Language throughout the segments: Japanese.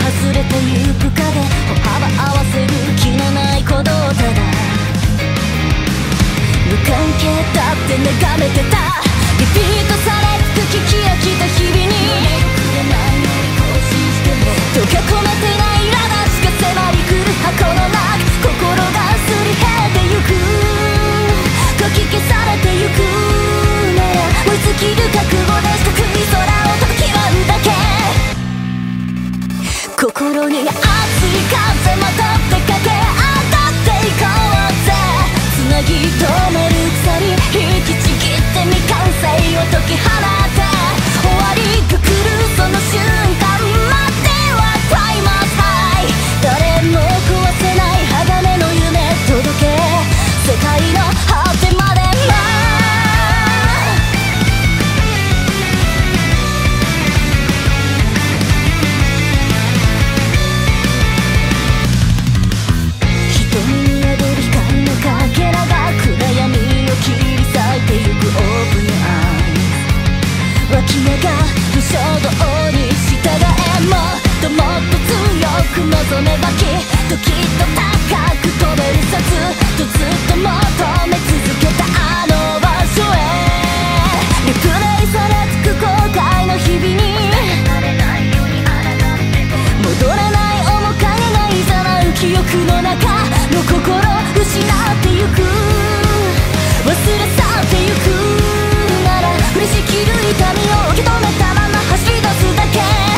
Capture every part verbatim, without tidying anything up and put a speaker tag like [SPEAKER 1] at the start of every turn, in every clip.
[SPEAKER 1] 外れてゆく影、歩幅合わせる気のない鼓動、ただ無関係だって眺めてた。リピートされつく聞き飽きた日々に溶け込めてない苛立ちが迫り来る箱の中、心がすり減ってゆく、かき消されてゆくなら燃え尽きる覚悟で四角い空を叩き割るだけ。心に熱い風まとって駆け上がっていこうぜ。つなぎ止める鎖引きちぎって未完成を解き放って終わりが来るその瞬間まではクライマックスハイ。誰も壊せない鋼の夢届け世界の果てまで。衝動に従え、もっともっと強く望めばきっときっと高く飛べるさ、ずっとずっと求め続けたあの場所へ。リプレイされつく後悔の日々に戻れない面影がいざなう記憶の中の心失ってゆく、忘れ去ってゆくなら降りしきる痛みを受け止めたまま走り出すだけ。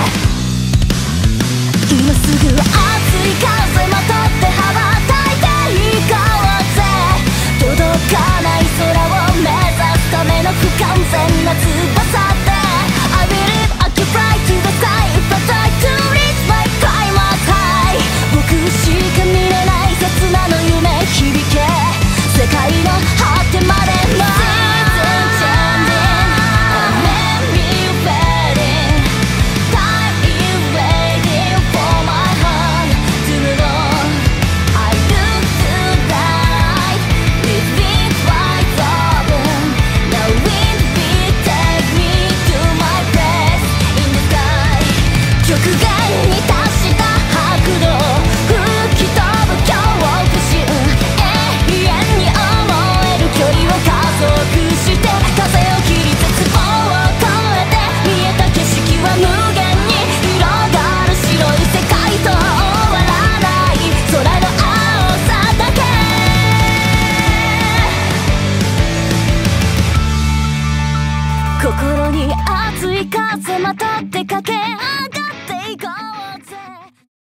[SPEAKER 1] 今すぐ熱い風まとって羽ばたいていこうぜ。届かない空を目指すための不完全な翼って I believe I can fly to the sky if I try to reach my climax high。 僕しか見れない刹那の夢響け世界の果てまで。心に熱い風まとって駆け上が